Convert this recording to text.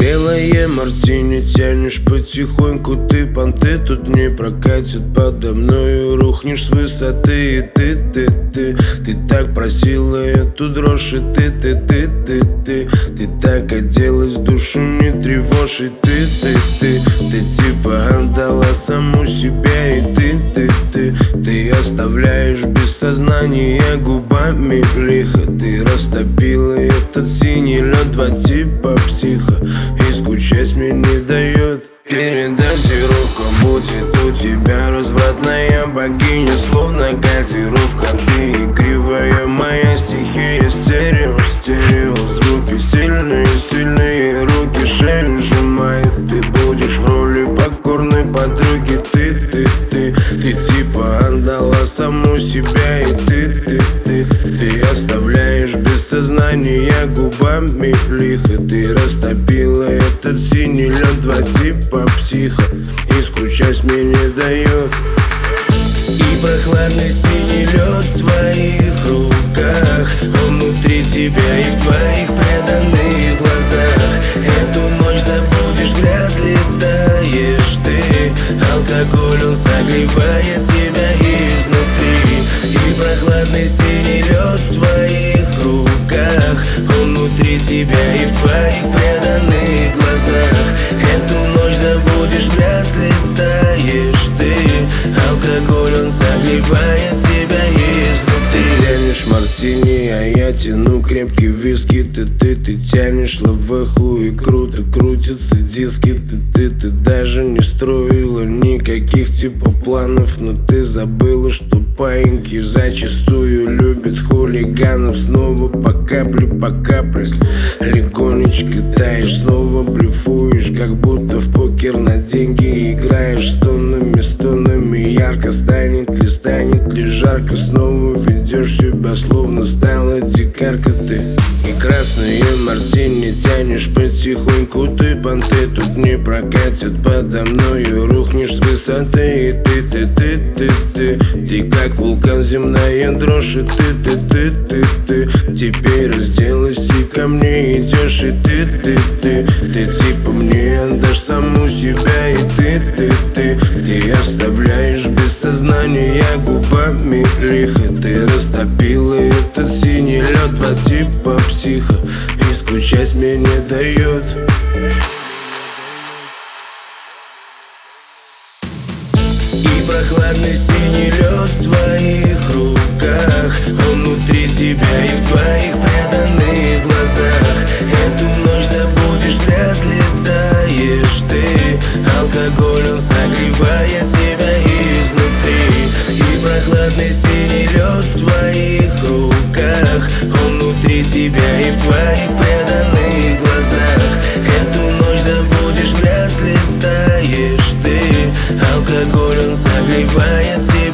Белое мартини тянешь потихоньку, ты понты тут не прокатит. Подо мною рухнешь с высоты. И ты так просила эту дрожь. И ты так оделась, душу не тревожь. И ты типа отдала саму себя. И ты оставляешь без сознания губами лихо. Ты растопила этот синий лед, два типа психа. И скучать мне не дает. Передозировка будет у тебя, развратная богиня, словно газировка. Ты игривая моя стихия, стерео, звуки сильные, руки шею сжимают. Ты будешь в роли покорной подруги. Ты типа отдала саму себя. И ты оставляешь без сознания губами лихо. Ты растопила этот синий лед, два типа психа. И скучать мне не дает. И прохладный синий лед в твоих руках, он внутри тебя и в твоих преданных глазах. Эту ночь забудешь, вряд ли таешь ты. Алкоголь, он согревает тебя изнутри. И прохладный синий лед в твоих руках, он внутри тебя и в твоих преданных глазах. Эту ночь забудешь, вряд ли таешь ты. Алкоголь, он согревает тебя изнутри. Ты тянешь мартини, а я тяну крепкий виски. Ты тянешь лаваху, и круто крутятся диски. Ты даже не строила никаких типа планов. Но ты забыла, что паиньки зачастую любят хулиганов. Снова по капле, легонечко таешь, снова блефуешь, как будто в покер на деньги играешь. Стонами ярко, станет ли жарко. Снова ведешь себя, словно стала дикарка ты. И красные мартини тянешь потихоньку, ты понты тут не прокатят. Подо мною рухнешь с высоты. И ты как вулкан, земная дрожь. И ты теперь разделась и ко мне идешь. И ты типа мне отдашь саму себя. И ты оставляешь без сознания губами лихо. Ты растопила этот синий лед, два типа психа. И скучать мне не дает. И прохладный синий лед в твоих руках, он внутри тебя и в твоих преданных глазах. Эту ночь забудешь, вряд ли таешь ты. Алкоголь, он согревает тебя изнутри. И прохладный синий лед в твоих руках, он внутри тебя и в твоих преданных глазах. Эту ночь забудешь, вряд ли таешь ты. Алкоголь, он согревает тебя.